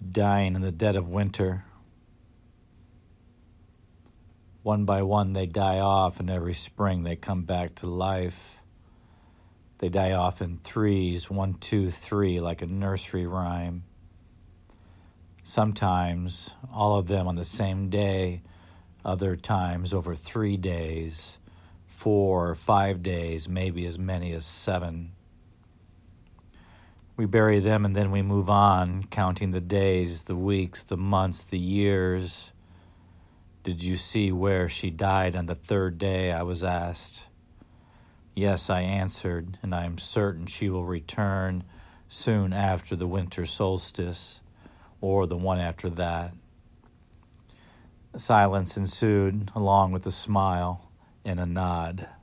dying in the dead of winter. One by one they die off, and every spring they come back to life. They die off in threes, 1, 2, 3, like a nursery rhyme. Sometimes all of them on the same day, other times over 3 days, 4 or 5 days, maybe as many as 7. We bury them and then we move on, counting the days, the weeks, the months, the years. Did you see where she died on the 3rd day, I was asked. Yes, I answered, and I am certain she will return soon after the winter solstice, or the one after that. Silence ensued, along with a smile and a nod.